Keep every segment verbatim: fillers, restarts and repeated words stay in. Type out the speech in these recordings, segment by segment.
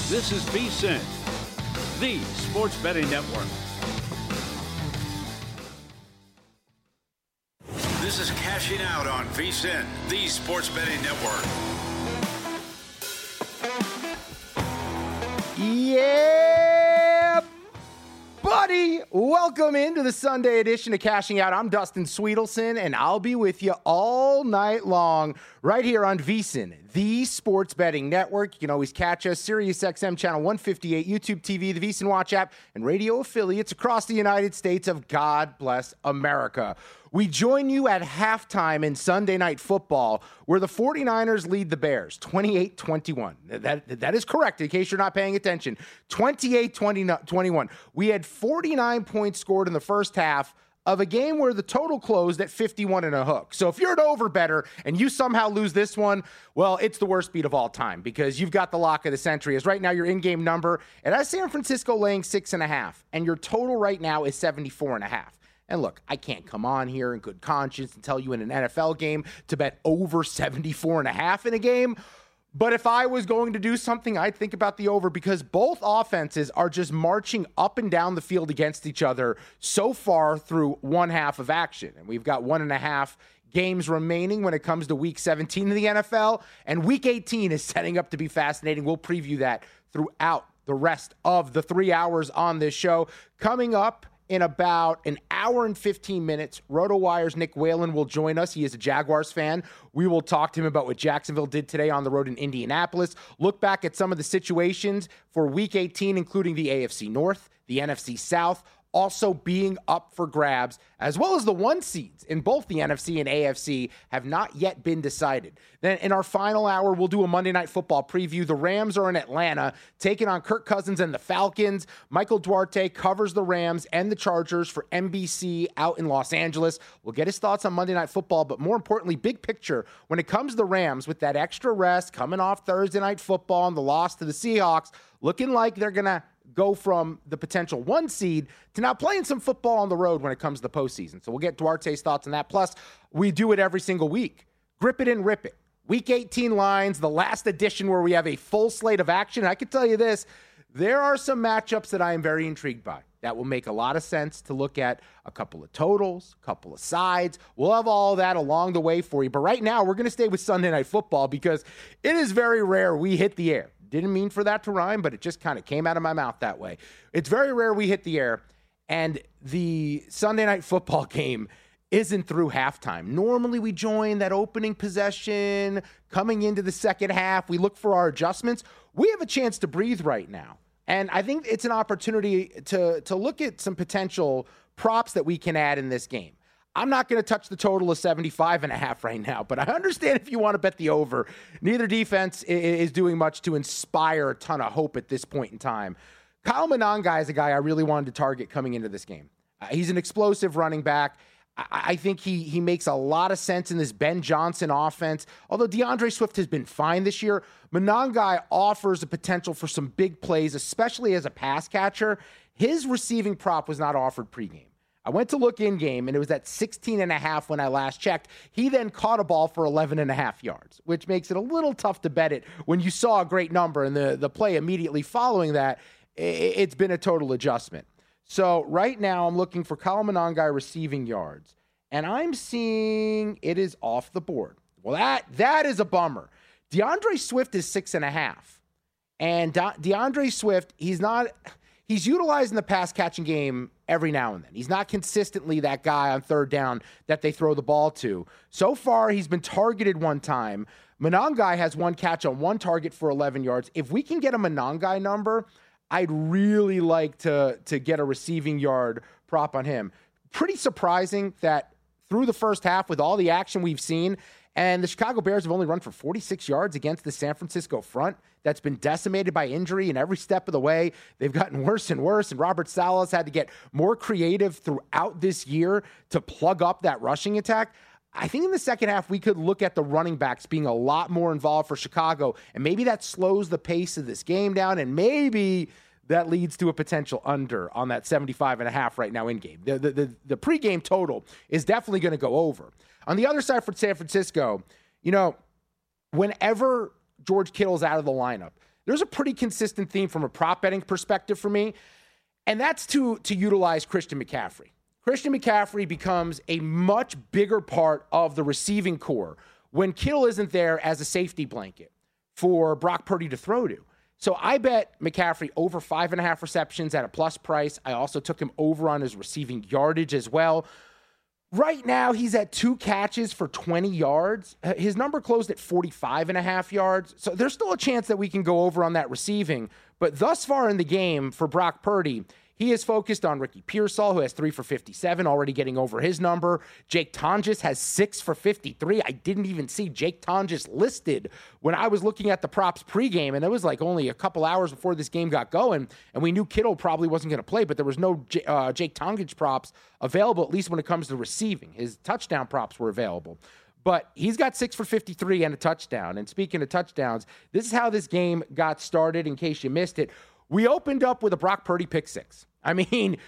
This is VSiN, the sports betting network. This is Cashing Out on VSiN, the sports betting network. Yeah, buddy. Welcome into the Sunday edition of Cashing Out. I'm Dustin Sweetelson, and I'll be with you all night long right here on VSiN, the sports betting network. You can always catch us, Sirius X M channel one fifty-eight, YouTube T V, the VSiN Watch app, and radio affiliates across the United States of God bless America. We join you at halftime in Sunday Night Football, where the 49ers lead the Bears twenty-eight twenty-one. That, that is correct, in case you're not paying attention. twenty-eight twenty-one. We had forty-nine points scored in the first half of a game where the total closed at fifty-one and a hook. So if you're an over better and you somehow lose this one, well, it's the worst beat of all time, because you've got the lock of the century. As right now, your in-game number, and that's San Francisco laying six and a half, and your total right now is seventy-four and a half. And look, I can't come on here in good conscience and tell you in an N F L game to bet over seventy-four and a half in a game. But if I was going to do something, I'd think about the over, because both offenses are just marching up and down the field against each other so far through one half of action. And we've got one and a half games remaining when it comes to week seventeen in the N F L. And week eighteen is setting up to be fascinating. We'll preview that throughout the rest of the three hours on this show. Coming up in about an hour and fifteen minutes, RotoWire's Nick Whalen will join us. He is a Jaguars fan. We will talk to him about what Jacksonville did today on the road in Indianapolis, look back at some of the situations for Week eighteen, including the A F C North, the N F C South, also being up for grabs, as well as the one seeds in both the N F C and A F C have not yet been decided. Then in our final hour, we'll do a Monday Night Football preview. The Rams are in Atlanta, taking on Kirk Cousins and the Falcons. Michael Duarte covers the Rams and the Chargers for N B C out in Los Angeles. We'll get his thoughts on Monday Night Football, but more importantly, big picture, when it comes to the Rams, with that extra rest coming off Thursday Night Football and the loss to the Seahawks, looking like they're going to go from the potential one seed to now playing some football on the road when it comes to the postseason. So we'll get Duarte's thoughts on that. Plus, we do it every single week. Grip it and rip it. Week eighteen lines, the last edition where we have a full slate of action. I can tell you this, there are some matchups that I am very intrigued by that will make a lot of sense to look at. A couple of totals, a couple of sides. We'll have all that along the way for you. But right now, we're going to stay with Sunday Night Football, because it is very rare we hit the air. Didn't mean for that to rhyme, but it just kind of came out of my mouth that way. It's very rare we hit the air, and the Sunday Night Football game isn't through halftime. Normally we join that opening possession, coming into the second half. We look for our adjustments. We have a chance to breathe right now, and I think it's an opportunity to, to look at some potential props that we can add in this game. I'm not going to touch the total of seventy-five and a half right now, but I understand if you want to bet the over. Neither defense is doing much to inspire a ton of hope at this point in time. Kyle Monangai is a guy I really wanted to target coming into this game. Uh, he's an explosive running back. I, I think he he makes a lot of sense in this Ben Johnson offense. Although DeAndre Swift has been fine this year, Monangai offers a potential for some big plays, especially as a pass catcher. His receiving prop was not offered pregame. I went to look in game, and it was at sixteen and a half when I last checked. He then caught a ball for eleven and a half yards, which makes it a little tough to bet it when you saw a great number, and the, the play immediately following that, it's been a total adjustment. So right now I'm looking for Kyle Monangai receiving yards, and I'm seeing it is off the board. Well, that that is a bummer. DeAndre Swift is six and a half, and De- DeAndre Swift, he's not... He's utilizing the pass-catching game every now and then. He's not consistently that guy on third down that they throw the ball to. So far, he's been targeted one time. Monangai has one catch on one target for eleven yards. If we can get a Monangai number, I'd really like to, to get a receiving yard prop on him. Pretty surprising that through the first half, with all the action we've seen, and the Chicago Bears have only run for forty-six yards against the San Francisco front that's been decimated by injury, and every step of the way, they've gotten worse and worse, and Robert Saleh's had to get more creative throughout this year to plug up that rushing attack. I think in the second half, we could look at the running backs being a lot more involved for Chicago, and maybe that slows the pace of this game down, and maybe that leads to a potential under on that seventy-five and a half right now in game. The, the, the, the pregame total is definitely going to go over. On the other side for San Francisco, you know, whenever George Kittle's out of the lineup, there's a pretty consistent theme from a prop betting perspective for me, and that's to, to utilize Christian McCaffrey. Christian McCaffrey becomes a much bigger part of the receiving core when Kittle isn't there as a safety blanket for Brock Purdy to throw to. So I bet McCaffrey over five and a half receptions at a plus price. I also took him over on his receiving yardage as well. Right now, he's at two catches for twenty yards. His number closed at forty-five and a half yards. So there's still a chance that we can go over on that receiving. But thus far in the game for Brock Purdy, he is focused on Ricky Pearsall, who has three for fifty-seven, already getting over his number. Jake Tonjes has six for fifty-three. I didn't even see Jake Tonjes listed when I was looking at the props pregame, and it was like only a couple hours before this game got going, and we knew Kittle probably wasn't going to play, but there was no J- uh, Jake Tonjes props available, at least when it comes to receiving. His touchdown props were available. But he's got six for fifty-three and a touchdown. And speaking of touchdowns, this is how this game got started, in case you missed it. We opened up with a Brock Purdy pick six. I mean,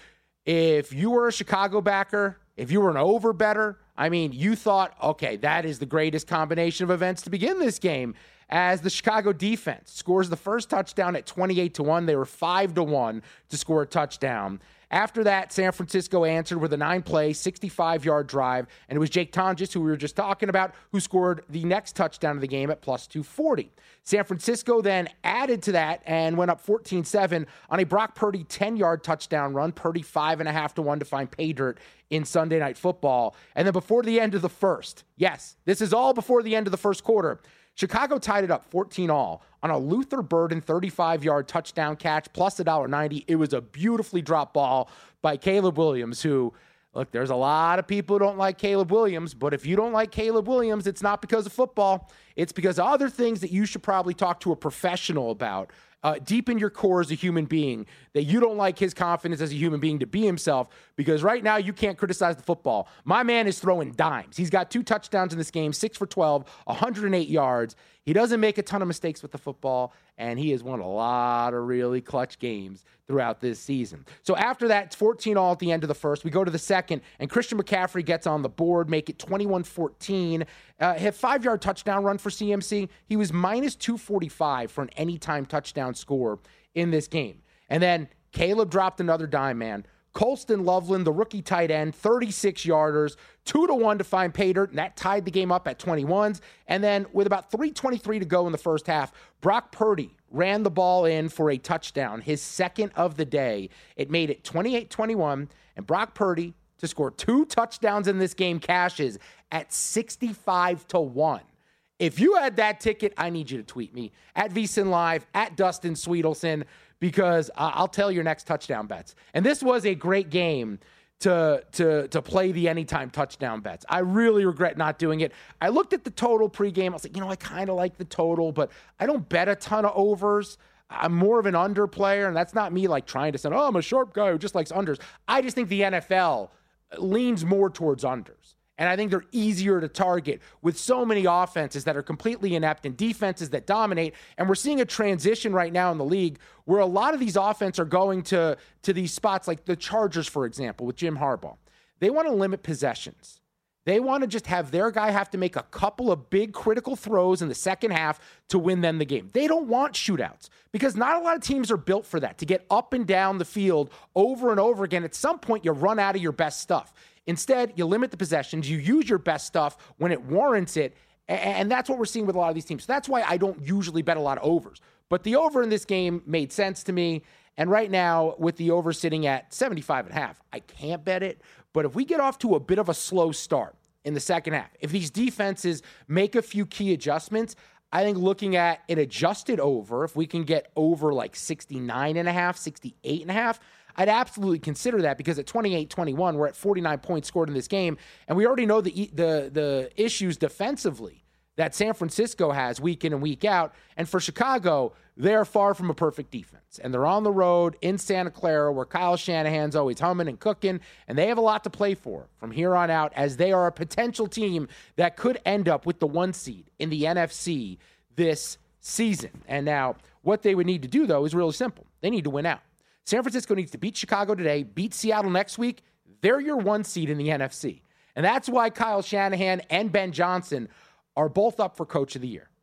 if you were a Chicago backer, if you were an over better, I mean, you thought, okay, that is the greatest combination of events to begin this game, as the Chicago defense scores the first touchdown at twenty-eight to one. They were five to one to score a touchdown. After that, San Francisco answered with a nine-play, sixty-five-yard drive, and it was Jake Tonjes, who we were just talking about, who scored the next touchdown of the game at plus two forty. San Francisco then added to that and went up fourteen seven on a Brock Purdy ten-yard touchdown run. Purdy five and a half to one to find pay dirt in Sunday Night Football. And then before the end of the first, yes, this is all before the end of the first quarter, Chicago tied it up fourteen all on a Luther Burden thirty-five-yard touchdown catch plus one ninety. It was a beautifully dropped ball by Caleb Williams, who, look, there's a lot of people who don't like Caleb Williams, but if you don't like Caleb Williams, it's not because of football. It's because of other things that you should probably talk to a professional about. Uh, deep in your core as a human being, that you don't like his confidence as a human being to be himself, because right now you can't criticize the football. My man is throwing dimes. He's got two touchdowns in this game, six for twelve, one hundred eight yards. He doesn't make a ton of mistakes with the football, and he has won a lot of really clutch games throughout this season. So after that, it's fourteen all at the end of the first. We go to the second, and Christian McCaffrey gets on the board, make it twenty-one fourteen. Uh, hit five-yard touchdown run for C M C. He was minus two forty-five for an anytime touchdown score in this game. And then Caleb dropped another dime, man. Colston Loveland, the rookie tight end, thirty-six yarders, two to one to find pay dirt, and that tied the game up at twenty-ones. And then with about three twenty-three to go in the first half, Brock Purdy ran the ball in for a touchdown, his second of the day. It made it twenty-eight twenty-one, and Brock Purdy to score two touchdowns in this game cashes at sixty-five to one. If you had that ticket, I need you to tweet me at VSiN Live, at Dustin Sweetelson, because uh, I'll tell your next touchdown bets. And this was a great game to, to, to play the anytime touchdown bets. I really regret not doing it. I looked at the total pregame. I was like, you know, I kind of like the total, but I don't bet a ton of overs. I'm more of an under player, and that's not me like trying to say, oh, I'm a sharp guy who just likes unders. I just think the N F L leans more towards unders. And I think they're easier to target with so many offenses that are completely inept and defenses that dominate. And we're seeing a transition right now in the league where a lot of these offenses are going to, to these spots like the Chargers, for example, with Jim Harbaugh. They want to limit possessions. They want to just have their guy have to make a couple of big critical throws in the second half to win them the game. They don't want shootouts because not a lot of teams are built for that, to get up and down the field over and over again. At some point, you run out of your best stuff. Instead, you limit the possessions, you use your best stuff when it warrants it, and that's what we're seeing with a lot of these teams. So that's why I don't usually bet a lot of overs. But the over in this game made sense to me, and right now, with the over sitting at seventy-five and a half, I can't bet it. But if we get off to a bit of a slow start in the second half, if these defenses make a few key adjustments, I think looking at an adjusted over, if we can get over like sixty-nine and a half, sixty-eight and a half, I'd absolutely consider that, because at twenty-eight twenty-one, we're at forty-nine points scored in this game, and we already know the the the issues defensively that San Francisco has week in and week out. And for Chicago, they're far from a perfect defense. And they're on the road in Santa Clara, where Kyle Shanahan's always humming and cooking, and they have a lot to play for from here on out, as they are a potential team that could end up with the one seed in the N F C this season. And now, what they would need to do, though, is really simple. They need to win out. San Francisco needs to beat Chicago today, beat Seattle next week. They're your one seed in the N F C. And that's why Kyle Shanahan and Ben Johnson are both up for Coach of the Year.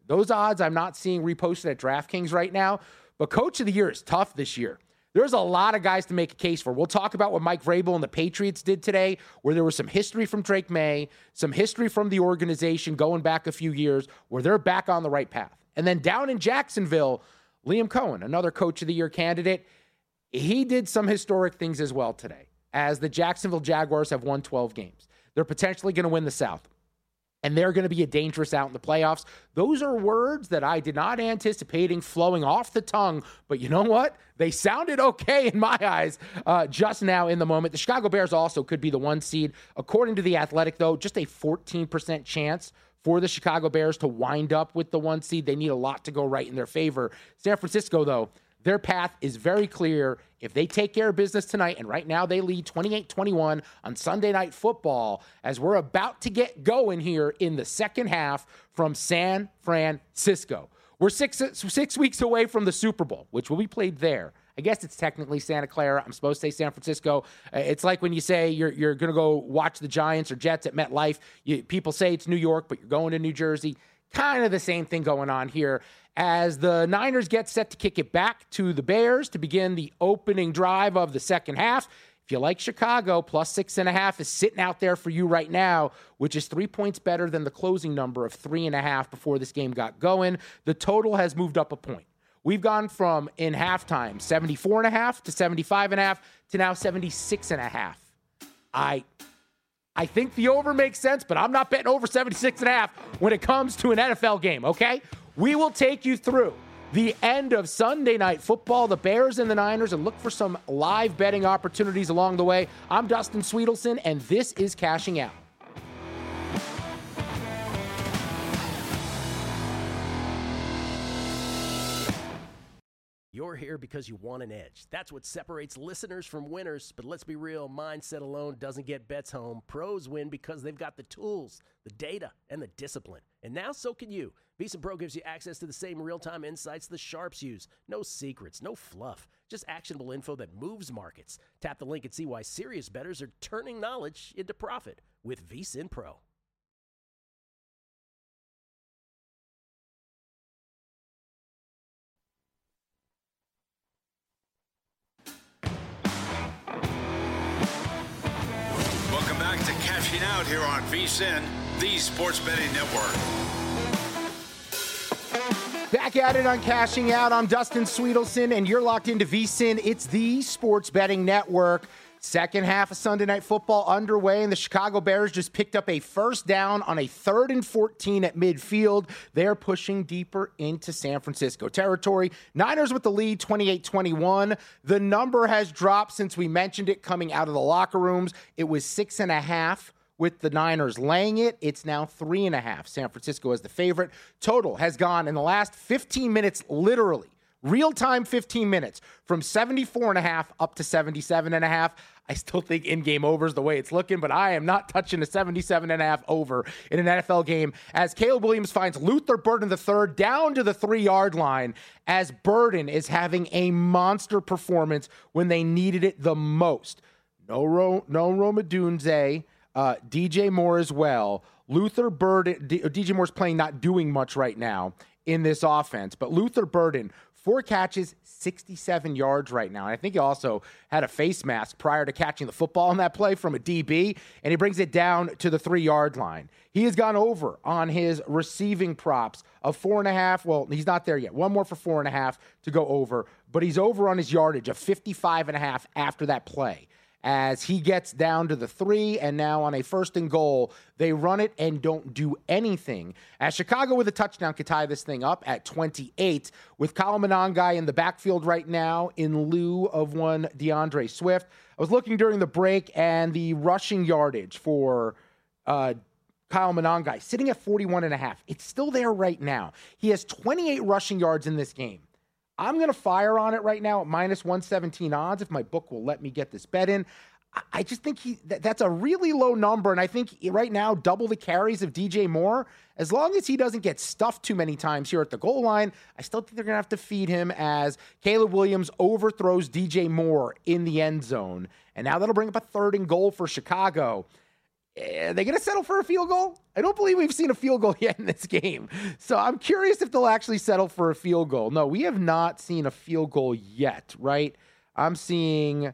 Those odds I'm not seeing reposted at DraftKings right now, but Coach of the Year is tough this year. There's a lot of guys to make a case for. We'll talk about what Mike Vrabel and the Patriots did today, where there was some history from Drake May, some history from the organization going back a few years, where they're back on the right path. And then down in Jacksonville, Liam Cohen, another Coach of the Year candidate, he did some historic things as well today, as the Jacksonville Jaguars have won twelve games. They're potentially going to win the South, and they're going to be a dangerous out in the playoffs. Those are words that I did not anticipating flowing off the tongue, but you know what? They sounded okay in my eyes uh, just now in the moment. The Chicago Bears also could be the one seed. According to The Athletic, though, just a fourteen percent chance for the Chicago Bears to wind up with the one seed. They need a lot to go right in their favor. San Francisco, though, their path is very clear. If they take care of business tonight, and right now they lead twenty-eight twenty-one on Sunday Night Football, as we're about to get going here in the second half from San Francisco. We're six, six weeks away from the Super Bowl, which will be played there. I guess it's technically Santa Clara. I'm supposed to say San Francisco. Uh, it's like when you say you're you're going to go watch the Giants or Jets at MetLife. You, people say it's New York, but you're going to New Jersey. Kind of the same thing going on here as the Niners get set to kick it back to the Bears to begin the opening drive of the second half. If you like Chicago, plus six and a half is sitting out there for you right now, which is three points better than the closing number of three and a half before this game got going. The total has moved up a point. We've gone from, in halftime, seventy-four and a half to seventy-five and a half to now seventy-six and a half. I... I think the over makes sense, but I'm not betting over seventy-six and a half when it comes to an N F L game, okay? We will take you through the end of Sunday Night Football, the Bears and the Niners, and look for some live betting opportunities along the way. I'm Dustin Sweetelson, and this is Cashing Out. You're here because you want an edge. That's what separates listeners from winners. But let's be real, mindset alone doesn't get bets home. Pros win because they've got the tools, the data, and the discipline. And now so can you. VSiN Pro gives you access to the same real-time insights the sharps use. No secrets, no fluff, just actionable info that moves markets. Tap the link and see why serious bettors are turning knowledge into profit with VSiN Pro. Welcome back to Cashing Out here on VSiN, the Sports Betting Network. Back at it on Cashing Out. I'm Dustin Sweetelson, and you're locked into VSiN. It's the Sports Betting Network. Second half of Sunday Night Football underway, and the Chicago Bears just picked up a first down on a third and fourteen at midfield. They're pushing deeper into San Francisco territory. Niners with the lead, twenty-eight twenty-one. The number has dropped since we mentioned it coming out of the locker rooms. It was six and a half with the Niners laying it. It's now three and a half. San Francisco is the favorite. Total has gone in the last fifteen minutes, literally, real-time fifteen minutes, from seventy-four and a half up to seventy-seven and a half. I still think in-game over is the way it's looking, but I am not touching a seventy-seven and a half over in an N F L game as Caleb Williams finds Luther Burden the third down to the three-yard line as Burden is having a monster performance when they needed it the most. No, Ro- no Rome Odunze, uh, D J Moore as well. Luther Burden, D- D J Moore's playing not doing much right now in this offense, but Luther Burden, four catches, sixty-seven yards right now. And I think he also had a face mask prior to catching the football on that play from a D B, and he brings it down to the three-yard line. He has gone over on his receiving props of four and a half. Well, he's not there yet. One more for four and a half to go over, but he's over on his yardage of fifty-five and a half after that play. As he gets down to the three, and now on a first and goal, they run it and don't do anything. As Chicago with a touchdown could tie this thing up at twenty-eight, with Kyle Monangai in the backfield right now in lieu of one DeAndre Swift. I was looking during the break, and the rushing yardage for uh, Kyle Monangai sitting at forty-one and a half. It's still there right now. He has twenty-eight rushing yards in this game. I'm going to fire on it right now at minus one seventeen odds if my book will let me get this bet in. I just think he that, that's a really low number, and I think right now double the carries of D J Moore. As long as he doesn't get stuffed too many times here at the goal line, I still think they're going to have to feed him as Caleb Williams overthrows D J Moore in the end zone. And now that'll bring up a third and goal for Chicago. Are they going to settle for a field goal? I don't believe we've seen a field goal yet in this game. So I'm curious if they'll actually settle for a field goal. No, we have not seen a field goal yet, right? I'm seeing,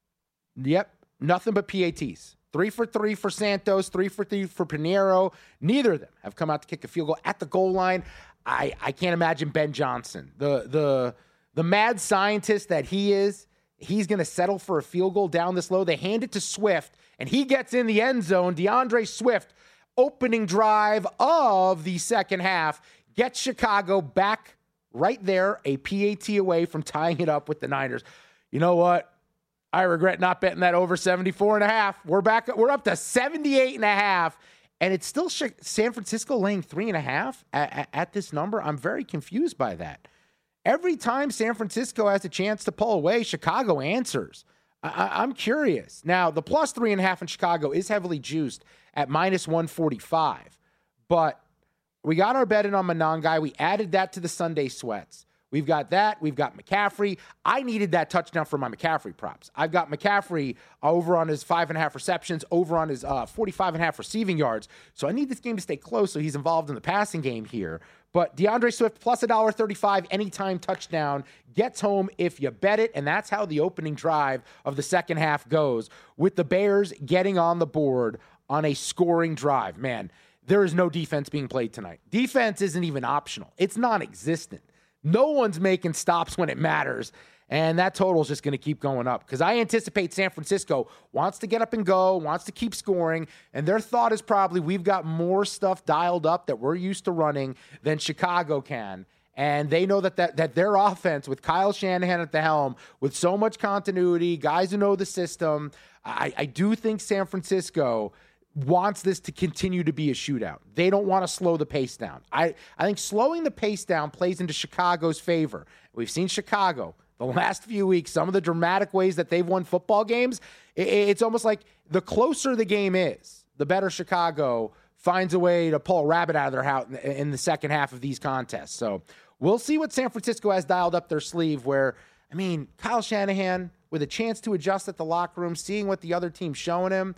yep, nothing but P A Ts. Three for three for Santos, three for three for Pinheiro. Neither of them have come out to kick a field goal at the goal line. I, I can't imagine Ben Johnson, the the the mad scientist that he is, he's going to settle for a field goal down this low. They hand it to Swift, and he gets in the end zone. DeAndre Swift, opening drive of the second half, gets Chicago back right there, a P A T away from tying it up with the Niners. You know what? I regret not betting that over seventy-four and a half. We're back. We're up to seventy-eight and a half, and it's still San Francisco laying three and a half at, at, at this number. I'm very confused by that. Every time San Francisco has a chance to pull away, Chicago answers. I, I'm curious. Now, the plus three and a half in Chicago is heavily juiced at minus one forty-five, but we got our bet in on Monangai. We added that to the Sunday sweats. We've got that. We've got McCaffrey. I needed that touchdown for my McCaffrey props. I've got McCaffrey over on his five and a half receptions, over on his uh, forty-five and a half receiving yards. So I need this game to stay close so he's involved in the passing game here. But DeAndre Swift plus one dollar thirty-five anytime touchdown gets home if you bet it. And that's how the opening drive of the second half goes, with the Bears getting on the board on a scoring drive. Man, there is no defense being played tonight. Defense isn't even optional. It's non-existent. No one's making stops when it matters, and that total is just going to keep going up because I anticipate San Francisco wants to get up and go, wants to keep scoring, and their thought is probably we've got more stuff dialed up that we're used to running than Chicago can, and they know that, that, that their offense with Kyle Shanahan at the helm, with so much continuity, guys who know the system, I, I do think San Francisco wants this to continue to be a shootout. They don't want to slow the pace down. I, I think slowing the pace down plays into Chicago's favor. We've seen Chicago the last few weeks, some of the dramatic ways that they've won football games. It, it's almost like the closer the game is, the better Chicago finds a way to pull a rabbit out of their hat in, in the second half of these contests. So we'll see what San Francisco has dialed up their sleeve where, I mean, Kyle Shanahan with a chance to adjust at the locker room, seeing what the other team's showing him,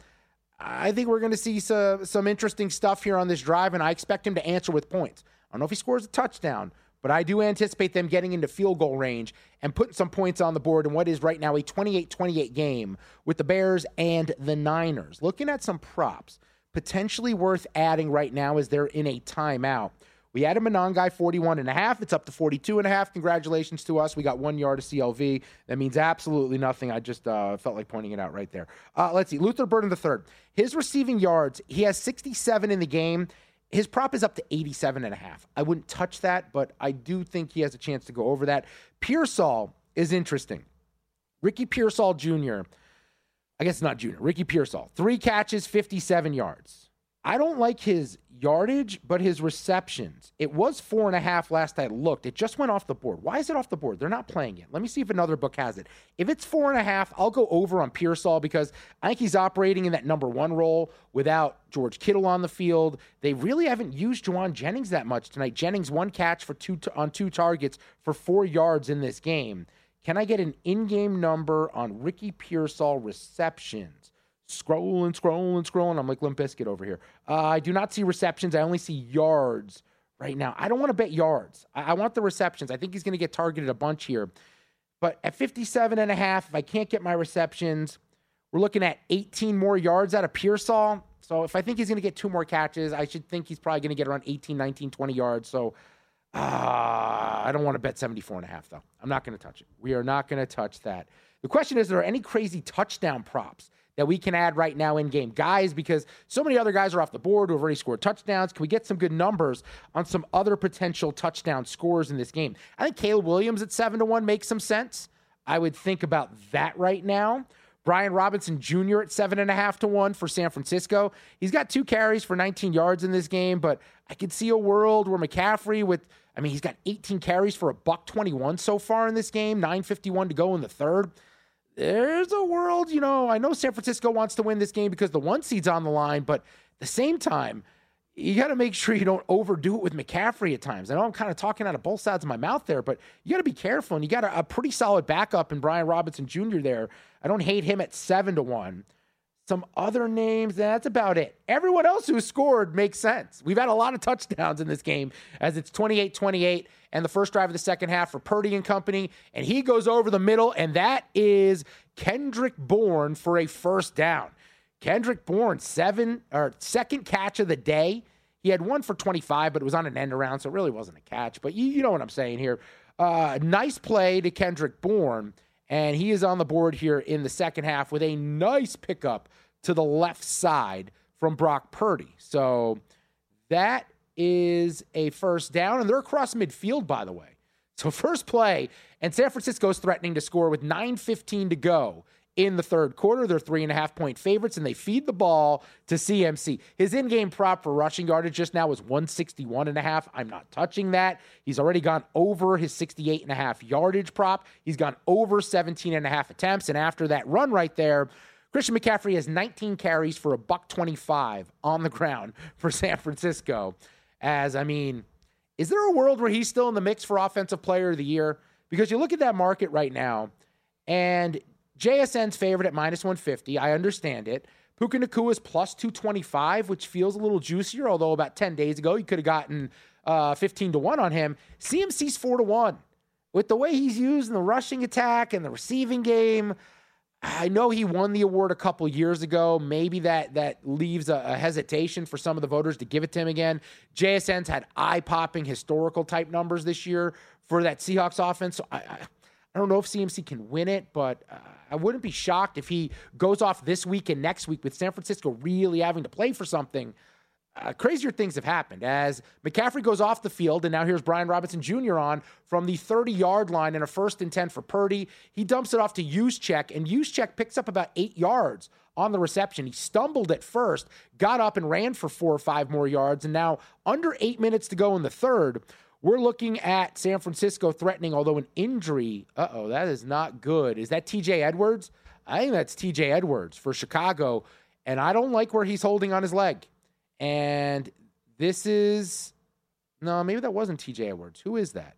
I think we're going to see some, some interesting stuff here on this drive, and I expect him to answer with points. I don't know if he scores a touchdown, but I do anticipate them getting into field goal range and putting some points on the board in what is right now a twenty-eight twenty-eight game with the Bears and the Niners. Looking at some props, potentially worth adding right now as they're in a timeout. We added Monangai forty-one and a half. It's up to forty-two and a half. Congratulations to us. We got one yard of C L V. That means absolutely nothing. I just uh, felt like pointing it out right there. Uh, let's see. Luther Burden the third. His receiving yards, he has sixty-seven in the game. His prop is up to eighty-seven and a half. I wouldn't touch that, but I do think he has a chance to go over that. Pearsall is interesting. Ricky Pearsall Junior I guess not Junior. Ricky Pearsall. Three catches, fifty-seven yards. I don't like his yardage, but his receptions. It was four and a half last I looked. It just went off the board. Why is it off the board? They're not playing it. Let me see if another book has it. If it's four and a half, I'll go over on Pearsall because I think he's operating in that number one role without George Kittle on the field. They really haven't used Juwan Jennings that much tonight. Jennings one catch for two t- on two targets for four yards in this game. Can I get an in-game number on Ricky Pearsall receptions? Scrolling, scrolling, scrolling. I'm like Limp Bizkit over here. Uh, I do not see receptions. I only see yards right now. I don't want to bet yards. I, I want the receptions. I think he's going to get targeted a bunch here. But at fifty-seven and a half, if I can't get my receptions, we're looking at eighteen more yards out of Pearsall. So if I think he's going to get two more catches, I should think he's probably going to get around eighteen, nineteen, twenty yards. So uh, I don't want to bet seventy-four and a half, though. I'm not going to touch it. We are not going to touch that. The question is, are there any crazy touchdown props that we can add right now in game? Guys, because so many other guys are off the board who have already scored touchdowns. Can we get some good numbers on some other potential touchdown scores in this game? I think Caleb Williams at seven to one makes some sense. I would think about that right now. Brian Robinson Junior at seven and a half to one for San Francisco. He's got two carries for nineteen yards in this game, but I could see a world where McCaffrey with, I mean, he's got eighteen carries for a buck twenty-one so far in this game, nine fifty-one to go in the third. There's a world, you know, I know San Francisco wants to win this game because the one seed's on the line, but at the same time, you got to make sure you don't overdo it with McCaffrey at times. I know I'm kind of talking out of both sides of my mouth there, but you got to be careful, and you got a, a pretty solid backup in Brian Robinson Junior there. I don't hate him at seven to one. Some other names, that's about it. Everyone else who scored makes sense. We've had a lot of touchdowns in this game as it's twenty-eight twenty-eight and the first drive of the second half for Purdy and company, and he goes over the middle, and that is Kendrick Bourne for a first down. Kendrick Bourne, seven or second catch of the day. He had one for twenty-five, but it was on an end around, so it really wasn't a catch. But you, you know what I'm saying here. Uh, nice play to Kendrick Bourne, and he is on the board here in the second half with a nice pickup to the left side from Brock Purdy. So that is a first down, and they're across midfield, by the way. So first play, and San Francisco's threatening to score with nine fifteen to go in the third quarter. They're three and a half point favorites, and they feed the ball to C M C. His in-game prop for rushing yardage just now was one sixty-one and a half. I'm not touching that. He's already gone over his sixty-eight and a half yardage prop. He's gone over seventeen and a half attempts, and after that run right there, Christian McCaffrey has nineteen carries for a buck twenty-five on the ground for San Francisco. As, I mean, is there a world where he's still in the mix for Offensive Player of the Year? Because you look at that market right now, and J S N's favorite at minus one fifty. I understand it. Puka Nakua's plus two twenty-five, which feels a little juicier, although about ten days ago you could have gotten uh, fifteen to one on him. C M C's four to one. With the way he's used in the rushing attack and the receiving game, I know he won the award a couple years ago. Maybe that that leaves a, a hesitation for some of the voters to give it to him again. J S N's had eye-popping historical type numbers this year for that Seahawks offense. So I, I, I don't know if C M C can win it, but uh, I wouldn't be shocked if he goes off this week and next week with San Francisco really having to play for something. Uh, crazier things have happened as McCaffrey goes off the field, and now here's Brian Robinson Junior on from the thirty-yard line in a first and ten for Purdy. He dumps it off to Juszczyk, and Juszczyk picks up about eight yards on the reception. He stumbled at first, got up and ran for four or five more yards, and now under eight minutes to go in the third, we're looking at San Francisco threatening, although an injury. Uh-oh, that is not good. Is that T J Edwards? I think that's T J Edwards for Chicago, and I don't like where he's holding on his leg. And this is, no, maybe that wasn't T J Edwards. Who is that?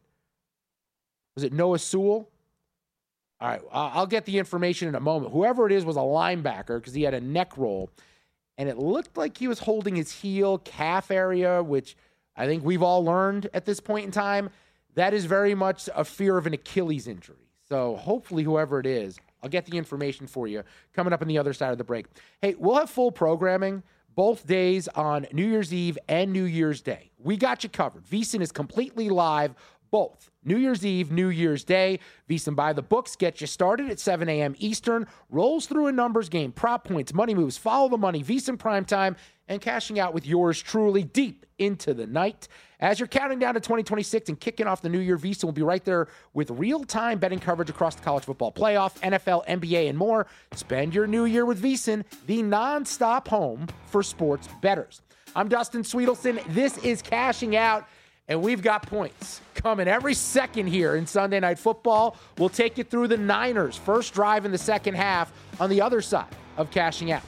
Was it Noah Sewell? All right, I'll get the information in a moment. Whoever it is was a linebacker because he had a neck roll, and it looked like he was holding his heel, calf area, which I think we've all learned at this point in time. That is very much a fear of an Achilles injury. So hopefully whoever it is, I'll get the information for you coming up on the other side of the break. Hey, we'll have full programming both days on New Year's Eve and New Year's Day. We got you covered. VSiN is completely live both New Year's Eve, New Year's Day. VSiN by the books gets you started at seven a.m. Eastern, rolls through a numbers game, prop points, money moves, follow the money, VSiN primetime, and cashing out with yours truly deep into the night. As you're counting down to twenty twenty-six and kicking off the new year, VSiN will be right there with real-time betting coverage across the college football playoff, N F L, N B A, and more. Spend your new year with VSiN, the nonstop home for sports bettors. I'm Dustin Sweetelson. This is Cashing Out, and we've got points coming every second here in Sunday Night Football. We'll take you through the Niners' first drive in the second half on the other side of Cashing Out.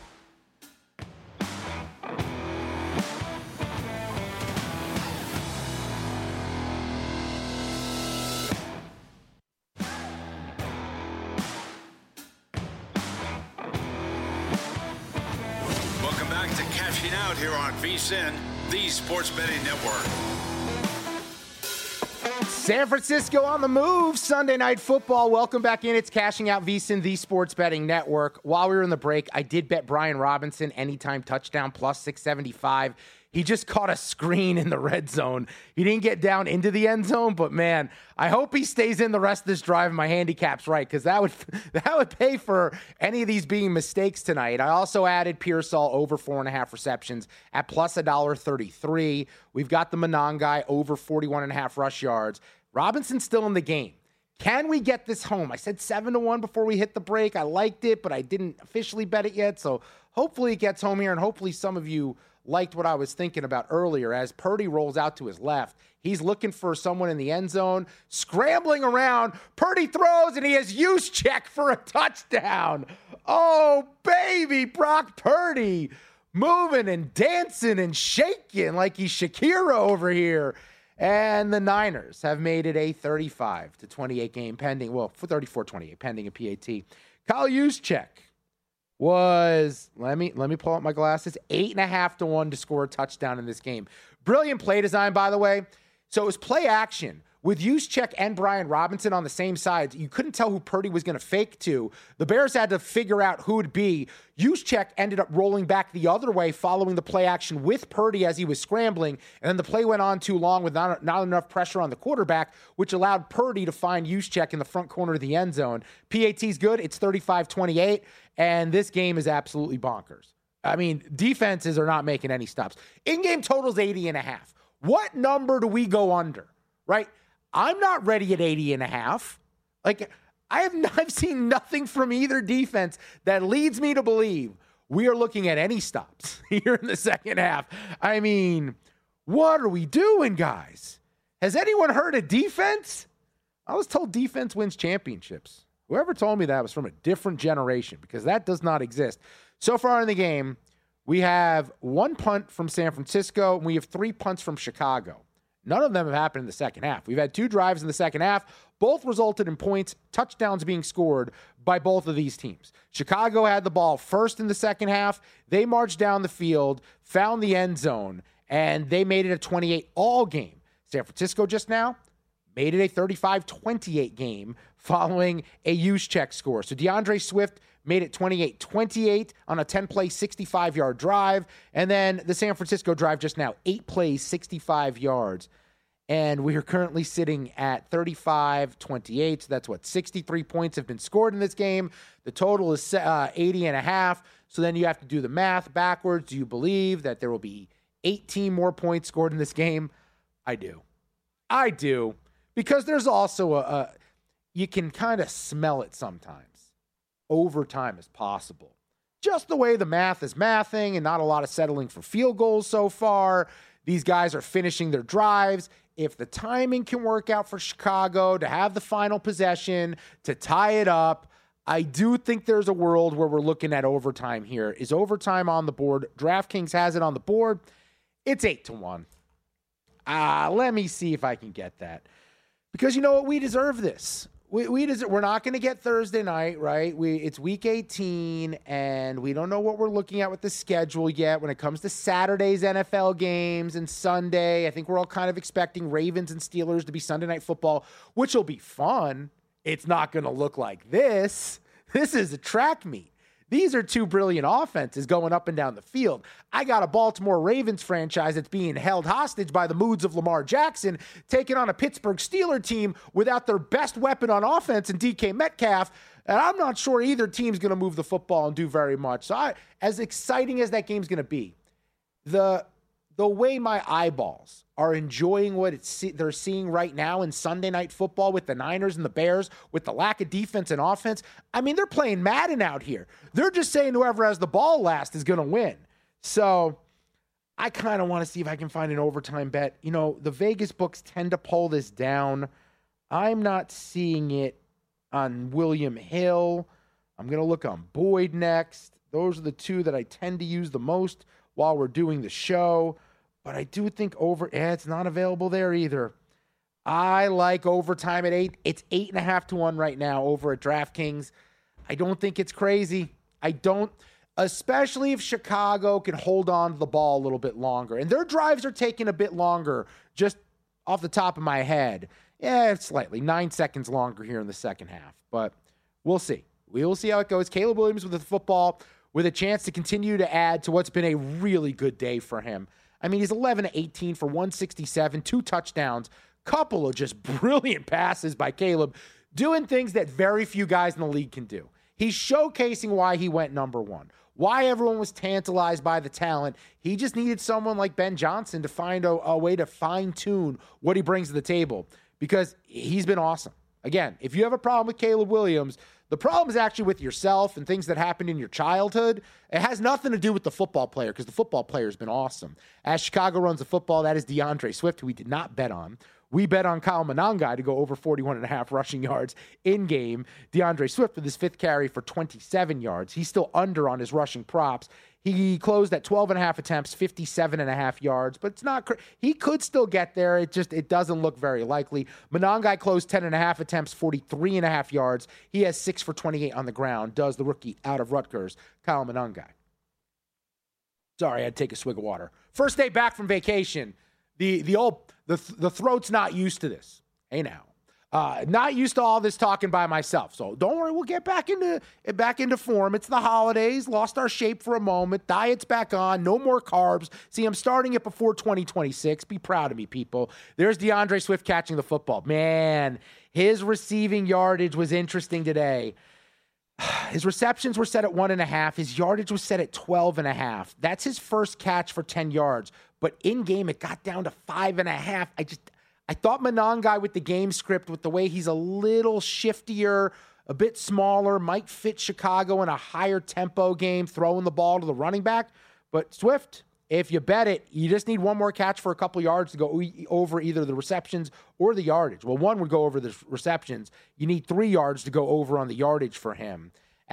Out here on VSiN, the Sports Betting Network. San Francisco on the move, Sunday Night Football. Welcome back in. It's Cashing Out, VSiN, the Sports Betting Network. While we were in the break, I did bet Brian Robinson anytime touchdown plus six seventy-five. He just caught a screen in the red zone. He didn't get down into the end zone, but man, I hope he stays in the rest of this drive and my handicap's right, because that would that would pay for any of these being mistakes tonight. I also added Pearsall over four and a half receptions at plus one dollar thirty-three. We've got the Manon guy over forty-one and a half rush yards. Robinson's still in the game. Can we get this home? I said seven to one before we hit the break. I liked it, but I didn't officially bet it yet. So hopefully it gets home here, and hopefully some of you liked what I was thinking about earlier. As Purdy rolls out to his left, he's looking for someone in the end zone, scrambling around. Purdy throws, and he has Juszczyk for a touchdown. Oh, baby, Brock Purdy moving and dancing and shaking like he's Shakira over here. And the Niners have made it a thirty-five to twenty-eight game pending. Well, for thirty-four twenty-eight pending a P A T. Kyle Juszczyk was, let me let me pull up my glasses, eight and a half to one to score a touchdown in this game. Brilliant play design, by the way. So it was play action with Juszczyk and Brian Robinson on the same sides. You couldn't tell who Purdy was going to fake to. The Bears had to figure out who it'd be. Juszczyk ended up rolling back the other way following the play action with Purdy as he was scrambling, and then the play went on too long with not, not enough pressure on the quarterback, which allowed Purdy to find Juszczyk in the front corner of the end zone. P A T's good. It's thirty-five twenty-eight, and this game is absolutely bonkers. I mean, defenses are not making any stops. In-game total's eighty and a half. What number do we go under, right? I'm not ready at eighty and a half. Like, I have not, I've seen nothing from either defense that leads me to believe we are looking at any stops here in the second half. I mean, what are we doing, guys? Has anyone heard of defense? I was told defense wins championships. Whoever told me that was from a different generation, because that does not exist. So far in the game, we have one punt from San Francisco, and we have three punts from Chicago. None of them have happened in the second half. We've had two drives in the second half. Both resulted in points, touchdowns being scored by both of these teams. Chicago had the ball first in the second half. They marched down the field, found the end zone, and they made it a twenty-eight all game. San Francisco just now made it a thirty-five twenty-eight game following a Juszczyk score. So DeAndre Swift made it twenty-eight twenty-eight on a ten-play, sixty-five-yard drive. And then the San Francisco drive just now, eight plays, sixty-five yards. And we are currently sitting at thirty-five twenty-eight. So that's what, sixty-three points have been scored in this game. The total is uh, eighty and a half. So then you have to do the math backwards. Do you believe that there will be eighteen more points scored in this game? I do. I do. Because there's also a, a you can kind of smell it sometimes. Overtime is possible. Just the way the math is mathing and not a lot of settling for field goals so far. These guys are finishing their drives. If the timing can work out for Chicago to have the final possession, to tie it up, I do think there's a world where we're looking at overtime here. Is overtime on the board? DraftKings has it on the board. It's eight to one. Ah, let me see if I can get that. Because you know what? We deserve this. We, we deserve, we're not going to get Thursday night, right? We It's week eighteen, and we don't know what we're looking at with the schedule yet when it comes to Saturday's N F L games and Sunday. I think we're all kind of expecting Ravens and Steelers to be Sunday Night Football, which will be fun. It's not going to look like this. This is a track meet. These are two brilliant offenses going up and down the field. I got a Baltimore Ravens franchise that's being held hostage by the moods of Lamar Jackson, taking on a Pittsburgh Steelers team without their best weapon on offense in D K Metcalf. And I'm not sure either team's going to move the football and do very much. So I, as exciting as that game's going to be, the the way my eyeballs are enjoying what it's they're seeing right now in Sunday Night Football with the Niners and the Bears, with the lack of defense and offense, I mean, they're playing Madden out here. They're just saying whoever has the ball last is going to win. So I kind of want to see if I can find an overtime bet. You know, the Vegas books tend to pull this down. I'm not seeing it on William Hill. I'm going to look on Boyd next. Those are the two that I tend to use the most while we're doing the show. But I do think over, eh, it's not available there either. I like overtime at eight. It's eight and a half to one right now over at DraftKings. I don't think it's crazy. I don't, especially if Chicago can hold on to the ball a little bit longer. And their drives are taking a bit longer, just off the top of my head. Yeah, slightly. Nine seconds longer here in the second half. But we'll see. We will see how it goes. Caleb Williams with the football, with a chance to continue to add to what's been a really good day for him. I mean, he's eleven to eighteen for one sixty-seven, two touchdowns, couple of just brilliant passes by Caleb, doing things that very few guys in the league can do. He's showcasing why he went number one, why everyone was tantalized by the talent. He just needed someone like Ben Johnson to find a, a way to fine-tune what he brings to the table, because he's been awesome. Again, if you have a problem with Caleb Williams, the problem is actually with yourself and things that happened in your childhood. It has nothing to do with the football player, because the football player has been awesome. As Chicago runs the football, that is DeAndre Swift, who we did not bet on. We bet on Kyle Monangai to go over forty-one and a half rushing yards in game. DeAndre Swift with his fifth carry for twenty-seven yards. He's still under on his rushing props. He closed at twelve and a half attempts, fifty-seven and a half yards, but it's not, cr- he could still get there. It just, it doesn't look very likely. Monangai closed ten and a half attempts, forty-three and a half yards. He has six for twenty-eight on the ground, does the rookie out of Rutgers, Kyle Monangai. Sorry, I had to take a swig of water. First day back from vacation. The, the old, the, the throat's not used to this. Hey now. Uh, not used to all this talking by myself. So don't worry, we'll get back into back into form. It's the holidays. Lost our shape for a moment. Diet's back on. No more carbs. See, I'm starting it before twenty twenty-six. Be proud of me, people. There's DeAndre Swift catching the football. Man, his receiving yardage was interesting today. His receptions were set at one and a half. His yardage was set at twelve and a half. That's his first catch for ten yards. But in game, it got down to five and a half. I just... I thought Monangai with the game script, with the way he's a little shiftier, a bit smaller, might fit Chicago in a higher tempo game, throwing the ball to the running back. But Swift, if you bet it, you just need one more catch for a couple yards to go over either the receptions or the yardage. Well, one would go over the receptions. You need three yards to go over on the yardage for him.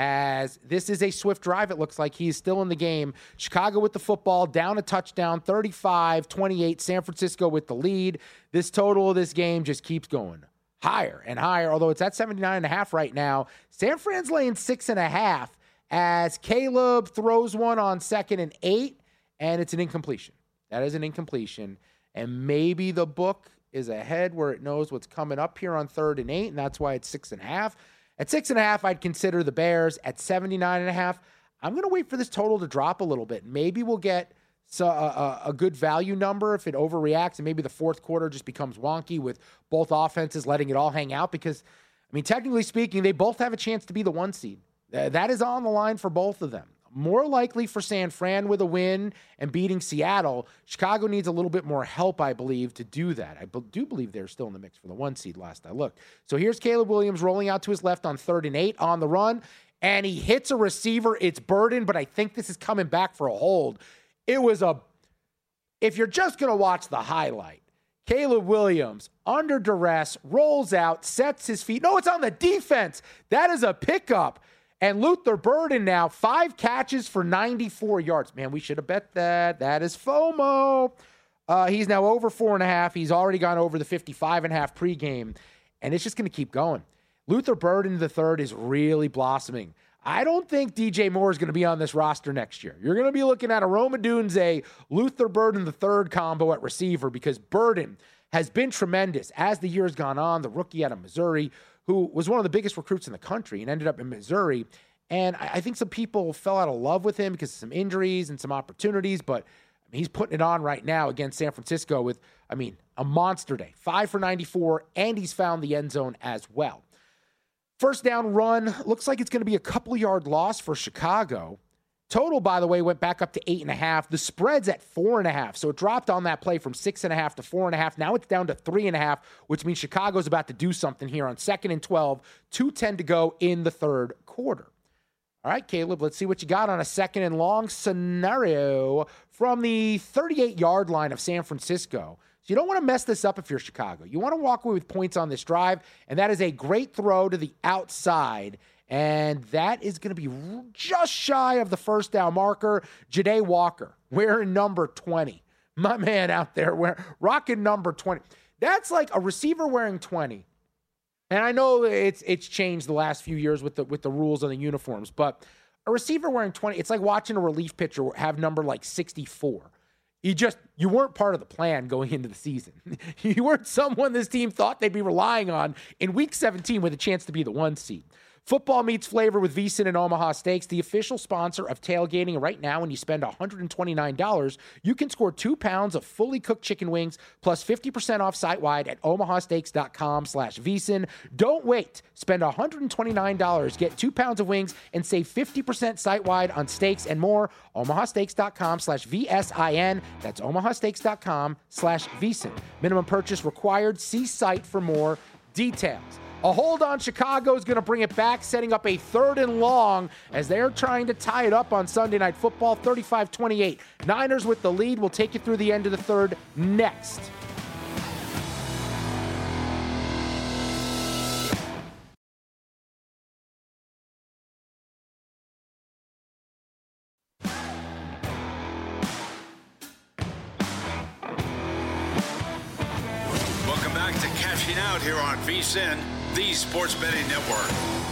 As this is a Swift drive, it looks like he's still in the game. Chicago with the football, down a touchdown, thirty-five twenty-eight, San Francisco with the lead. This total of this game just keeps going higher and higher, although it's at seventy-nine and a half right now. San Fran's laying six and a half as Caleb throws one on second and eight, and it's an incompletion. That is an incompletion, and maybe the book is ahead where it knows what's coming up here on third and eight, and that's why it's six and a half. At six and a half, I'd consider the Bears. At seventy-nine and a half, I'm going to wait for this total to drop a little bit. Maybe we'll get so, uh, a good value number if it overreacts, and maybe the fourth quarter just becomes wonky with both offenses letting it all hang out because, I mean, technically speaking, they both have a chance to be the one seed. Uh, that is on the line for both of them. More likely for San Fran with a win and beating Seattle. Chicago needs a little bit more help, I believe, to do that. I be- do believe they're still in the mix for the one seed last I looked. So here's Caleb Williams rolling out to his left on third and eight on the run, and he hits a receiver. It's Burden, but I think this is coming back for a hold. It was a, if you're just going to watch the highlight, Caleb Williams, under duress, rolls out, sets his feet. No, it's on the defense. That is a pickup. And Luther Burden now, five catches for ninety-four yards. Man, we should have bet that. That is FOMO. Uh, he's now over four and a half. He's already gone over the fifty-five and a half pregame. And it's just going to keep going. Luther Burden the third is really blossoming. I don't think D J Moore is going to be on this roster next year. You're going to be looking at a Rome Odunze, Luther Burden the third combo at receiver because Burden has been tremendous as the year has gone on. The rookie out of Missouri, who was one of the biggest recruits in the country and ended up in Missouri. And I think some people fell out of love with him because of some injuries and some opportunities, but I mean, he's putting it on right now against San Francisco with, I mean, a monster day. Five for ninety-four, and he's found the end zone as well. First down run, looks like it's going to be a couple yard loss for Chicago. Total, by the way, went back up to eight and a half. The spread's at four and a half. So it dropped on that play from six and a half to four and a half. Now it's down to three and a half, which means Chicago's about to do something here on second and twelve, two ten to go in the third quarter. All right, Caleb, let's see what you got on a second and long scenario from the thirty-eight yard line of San Francisco. So you don't want to mess this up if you're Chicago. You want to walk away with points on this drive, and that is a great throw to the outside. And that is going to be just shy of the first down marker. Ja'Day Walker wearing number twenty. My man out there wearing, rocking number twenty. That's like a receiver wearing twenty. And I know it's it's changed the last few years with the with the rules on the uniforms, but a receiver wearing twenty, it's like watching a relief pitcher have number like sixty-four. You just, you weren't part of the plan going into the season. You weren't someone this team thought they'd be relying on in week seventeen with a chance to be the one seed. Football meets flavor with VSiN and Omaha Steaks, the official sponsor of tailgating. Right now, when you spend one hundred twenty-nine dollars, you can score two pounds of fully cooked chicken wings plus fifty percent off site-wide at omahasteaks.com slash VSiN. Don't wait. Spend one hundred twenty-nine dollars, get two pounds of wings, and save fifty percent site-wide on steaks and more. omahasteaks.com slash VSIN. That's omahasteaks.com slash VSiN. Minimum purchase required. See site for more details. A hold on Chicago is going to bring it back, setting up a third and long as they're trying to tie it up on Sunday Night Football, thirty-five twenty-eight. Niners with the lead. We'll take you through the end of the third next. cashing out here on VSiN, the Sports Betting Network.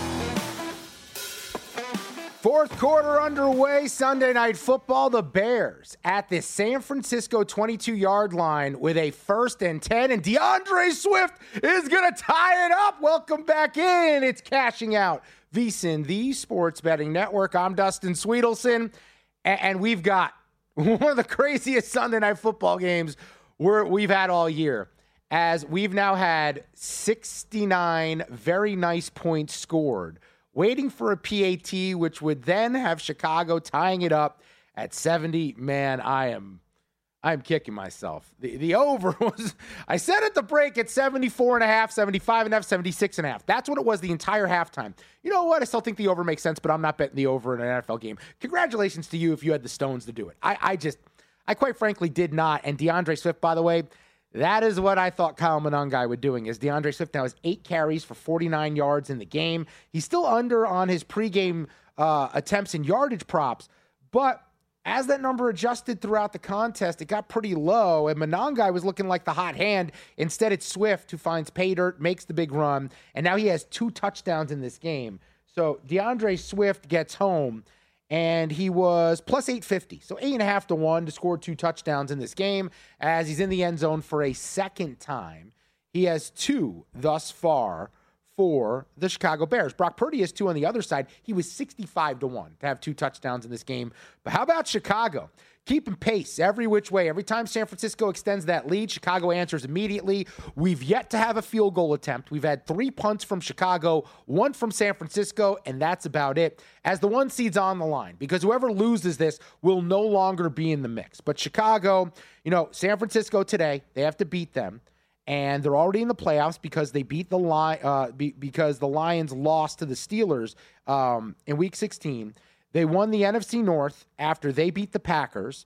Fourth quarter underway, Sunday Night Football. The Bears at the San Francisco twenty-two-yard line with a first and ten, and DeAndre Swift is going to tie it up. Welcome back in. It's Cashing Out, VSiN, the Sports Betting Network. I'm Dustin Sweetelson, and we've got one of the craziest Sunday Night Football games we're, we've had all year, as we've now had sixty-nine very nice points scored, waiting for a P A T, which would then have Chicago tying it up at seventy. Man, I am I'm kicking myself. The the over was, I said at the break, at seventy-four and a half, seventy-five and a half, seventy-six and a half. That's what it was the entire halftime. You know what? I still think the over makes sense, but I'm not betting the over in an N F L game. Congratulations to you if you had the stones to do it. I, I just, I quite frankly did not. And DeAndre Swift, by the way, that is what I thought Kyle Monangai would doing, is DeAndre Swift now has eight carries for forty-nine yards in the game. He's still under on his pregame uh, attempts and yardage props, but as that number adjusted throughout the contest, it got pretty low, and Monangai was looking like the hot hand. Instead, it's Swift who finds pay dirt, makes the big run, and now he has two touchdowns in this game. So DeAndre Swift gets home, and he was plus eight fifty, so eight and a half to one to score two touchdowns in this game as he's in the end zone for a second time. He has two thus far for the Chicago Bears. Brock Purdy has two on the other side. He was sixty-five to one to have two touchdowns in this game. But how about Chicago? Keeping pace every which way. Every time San Francisco extends that lead, Chicago answers immediately. We've yet to have a field goal attempt. We've had three punts from Chicago, one from San Francisco, and that's about it. As the one seed's on the line, because whoever loses this will no longer be in the mix. But Chicago, you know, San Francisco today, they have to beat them. And they're already in the playoffs because they beat the Lion, uh, be, because the Lions lost to the Steelers um, in Week sixteen. They won the N F C North after they beat the Packers,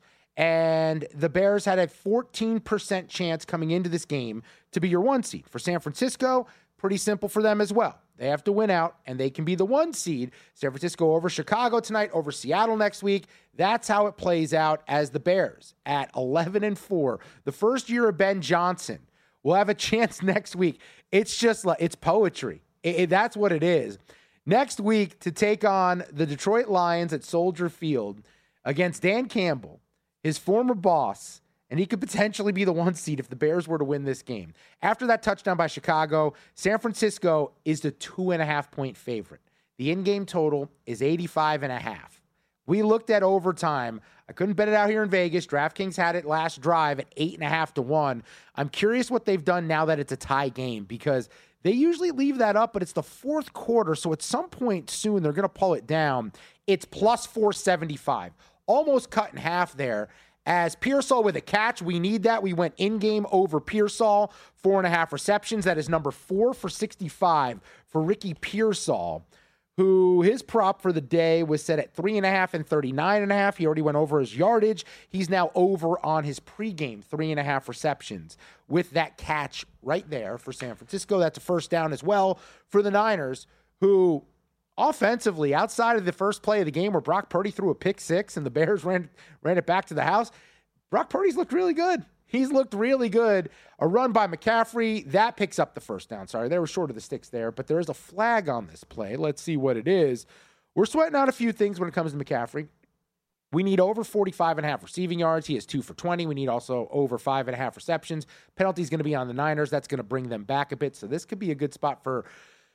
and the Bears had a fourteen percent chance coming into this game to be your one seed. For San Francisco, pretty simple for them as well. They have to win out, and they can be the one seed. San Francisco over Chicago tonight, over Seattle next week. That's how it plays out as the Bears at eleven and four. The first year of Ben Johnson. We'll have a chance next week. It's just like, it's poetry. It, it, that's what it is. Next week to take on the Detroit Lions at Soldier Field against Dan Campbell, his former boss, and he could potentially be the one seed if the Bears were to win this game. After that touchdown by Chicago, San Francisco is the two and a half point favorite. The in-game total is eighty-five and a half. We looked at overtime. I couldn't bet it out here in Vegas. DraftKings had it last drive at eight and a half to one. I'm curious what they've done now that it's a tie game, because they usually leave that up, but it's the fourth quarter. So at some point soon, they're going to pull it down. It's plus four seventy-five, almost cut in half there. As Pearsall with a catch, we need that. We went in-game over Pearsall, four and a half receptions. That is number four for sixty-five for Ricky Pearsall, who his prop for the day was set at three and a half and thirty-nine and a half. He already went over his yardage. He's now over on his pregame three and a half receptions with that catch right there for San Francisco. That's a first down as well for the Niners, who offensively, outside of the first play of the game where Brock Purdy threw a pick six and the Bears ran, ran it back to the house, Brock Purdy's looked really good. He's looked really good. A run by McCaffrey, that picks up the first down. Sorry, they were short of the sticks there, but there is a flag on this play. Let's see what it is. We're sweating out a few things when it comes to McCaffrey. We need over forty-five and a half receiving yards. He has two for twenty. We need also over five and a half receptions. Penalty's going to be on the Niners. That's going to bring them back a bit. So this could be a good spot for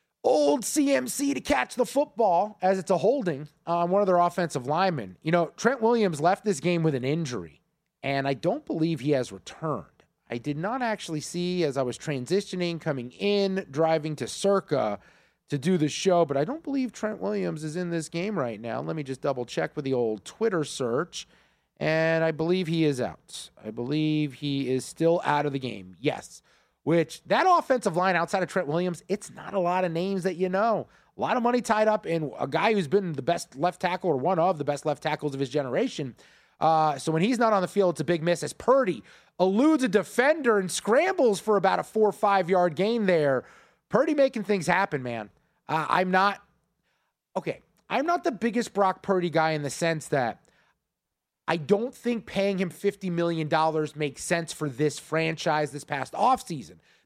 old C M C to catch the football, as it's a holding on one of their offensive linemen. You know, Trent Williams left this game with an injury, and I don't believe he has returned. I did not actually see, as I was transitioning, coming in, driving to Circa to do the show, but I don't believe Trent Williams is in this game right now. Let me just double check with the old Twitter search, and I believe he is out. I believe he is still out of the game. Yes, which that offensive line outside of Trent Williams, it's not a lot of names that you know. A lot of money tied up in a guy who's been the best left tackle, or one of the best left tackles of his generation. Uh, so when he's not on the field, it's a big miss, as Purdy eludes a defender and scrambles for about a four or five yard gain there. Purdy making things happen, man. Uh, I'm not, okay, I'm not the biggest Brock Purdy guy in the sense that I don't think paying him fifty million dollars makes sense for this franchise this past offseason.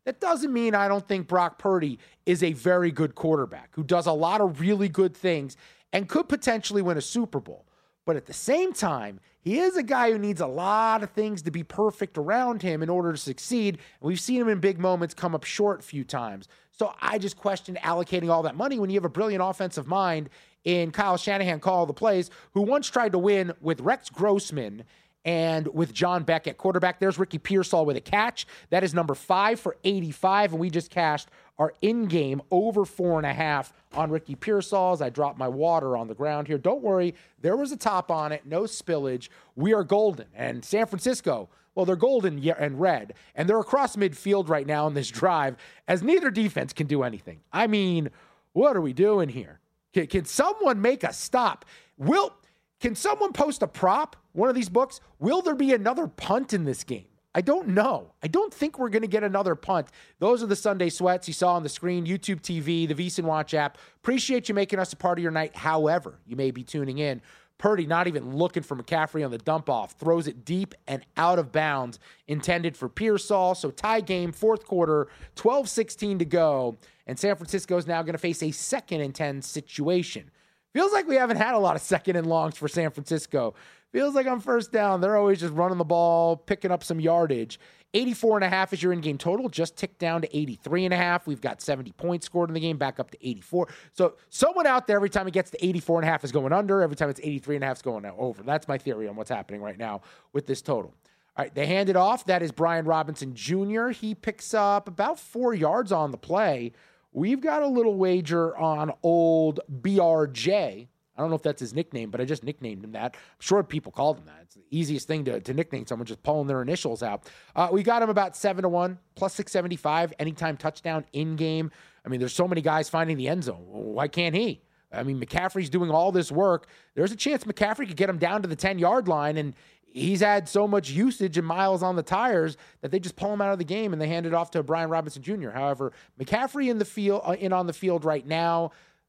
That doesn't mean I don't think Brock Purdy is a very good quarterback who does a lot of really good things and could potentially win a Super Bowl. But at the same time, he is a guy who needs a lot of things to be perfect around him in order to succeed. And we've seen him in big moments come up short a few times. So I just question allocating all that money when you have a brilliant offensive mind in Kyle Shanahan call the plays, who once tried to win with Rex Grossman and with John Beck at quarterback. There's Ricky Pearsall with a catch. That is number five for eighty-five, and we just cashed our in-game over four and a half on Ricky Pearsall as I dropped my water on the ground here. Don't worry, there was a top on it, no spillage. We are golden. And San Francisco, well, they're golden and red, and they're across midfield right now in this drive as neither defense can do anything. I mean, what are we doing here? Can, can someone make a stop? Will... Can someone post a prop, one of these books? Will there be another punt in this game? I don't know. I don't think we're going to get another punt. Those are the Sunday sweats you saw on the screen, YouTube T V, the VSiN Watch app. Appreciate you making us a part of your night, however you may be tuning in. Purdy not even looking for McCaffrey on the dump off. Throws it deep and out of bounds, intended for Pearsall. So tie game, fourth quarter, twelve sixteen to go. And San Francisco is now going to face a second and ten situation. Feels like we haven't had a lot of second and longs for San Francisco. Feels like on first down, they're always just running the ball, picking up some yardage. eighty-four and a half is your in-game total, just ticked down to eighty-three and a half. We've got seventy points scored in the game, back up to eighty-four. So someone out there, every time it gets to eighty-four and a half is going under. Every time it's eighty-three and a half is going over. That's my theory on what's happening right now with this total. All right, they hand it off. That is Brian Robinson Junior He picks up about four yards on the play. We've got a little wager on old B R J. I don't know if that's his nickname, but I just nicknamed him that. I'm sure people called him that. It's the easiest thing to, to nickname someone, just pulling their initials out. Uh, we got him about seven to one, plus six seventy-five, anytime touchdown in game. I mean, there's so many guys finding the end zone. Why can't he? I mean, McCaffrey's doing all this work. There's a chance McCaffrey could get him down to the ten-yard line, and he's had so much usage and miles on the tires that they just pull him out of the game and they hand it off to Brian Robinson Junior However, McCaffrey in the field, uh, in on the field right now,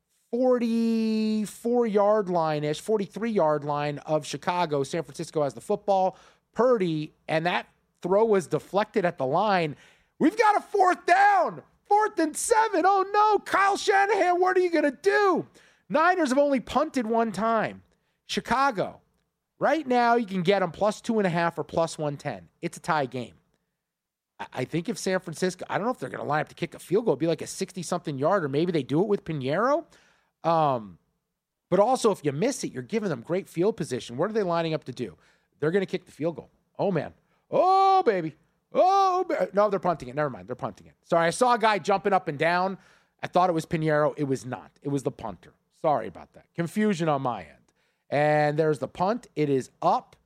forty-four-yard line-ish, forty-three-yard line of Chicago. San Francisco has the football. Purdy, and that throw was deflected at the line. We've got a fourth down, fourth and seven. Oh, no, Kyle Shanahan, what are you going to do? Niners have only punted one time. Chicago. Right now, you can get them plus two and a half or plus one ten. It's a tie game. I think if San Francisco, I don't know if they're going to line up to kick a field goal. It'd be like a sixty-something yard, or maybe they do it with Pinheiro. Um, but also, if you miss it, you're giving them great field position. What are they lining up to do? They're going to kick the field goal. Oh, man. Oh, baby. Oh, ba- no, they're punting it. Never mind. They're punting it. Sorry, I saw a guy jumping up and down. I thought it was Pinheiro. It was not. It was the punter. Sorry about that. Confusion on my end. And there's the punt. It is up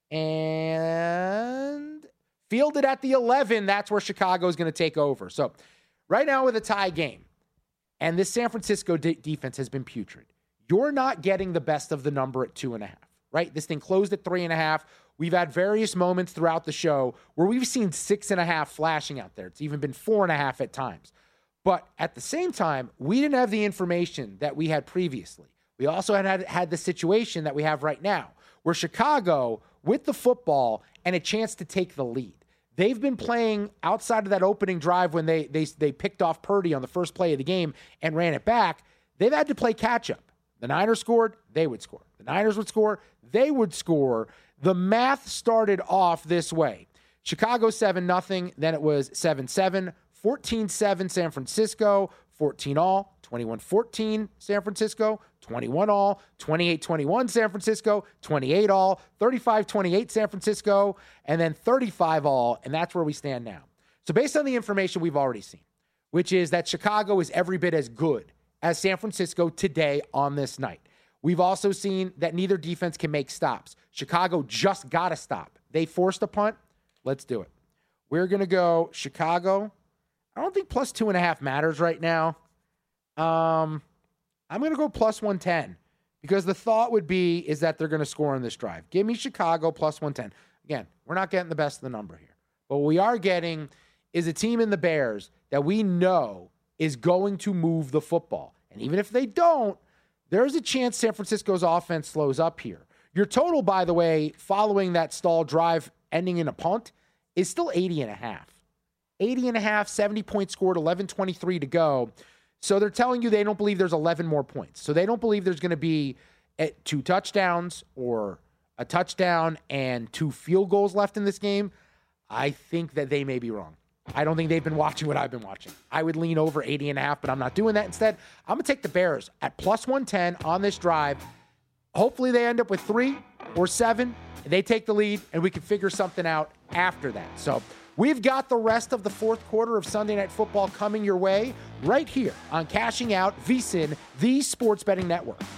and fielded at the eleven. That's where Chicago is going to take over. So right now with a tie game, and this San Francisco de- defense has been putrid. You're not getting the best of the number at two and a half, right? This thing closed at three and a half. We've had various moments throughout the show where we've seen six and a half flashing out there. It's even been four and a half at times. But at the same time, we didn't have the information that we had previously. We also had, had had the situation that we have right now, where Chicago, with the football and a chance to take the lead, they've been playing outside of that opening drive when they they they picked off Purdy on the first play of the game and ran it back. They've had to play catch-up. The Niners scored, they would score. The Niners would score, they would score. The math started off this way. Chicago seven nothing, then it was seven seven, fourteen seven San Francisco, fourteen all, twenty-one fourteen San Francisco, twenty-one all, twenty-eight twenty-one San Francisco, twenty-eight all, thirty-five twenty-eight San Francisco, and then thirty-five all, and that's where we stand now. So based on the information we've already seen, which is that Chicago is every bit as good as San Francisco today on this night. We've also seen that neither defense can make stops. Chicago just got to stop. They forced a punt. Let's do it. We're going to go Chicago. I don't think plus two and a half matters right now. Um, I'm going to go plus one ten because the thought would be is that they're going to score on this drive. Give me Chicago plus one ten. Again, we're not getting the best of the number here. But what we are getting is a team in the Bears that we know is going to move the football. And even if they don't, there's a chance San Francisco's offense slows up here. Your total, by the way, following that stall drive ending in a punt is still eighty and a half. eighty and a half, seventy points scored, eleven twenty-three to go. So they're telling you they don't believe there's eleven more points. So they don't believe there's going to be two touchdowns or a touchdown and two field goals left in this game. I think that they may be wrong. I don't think they've been watching what I've been watching. I would lean over eighty and a half, but I'm not doing that. Instead, I'm going to take the Bears at plus one ten on this drive. Hopefully they end up with three or seven. They take the lead, and we can figure something out after that. So we've got the rest of the fourth quarter of Sunday Night Football coming your way right here on Cashing Out VSiN, the Sports Betting Network.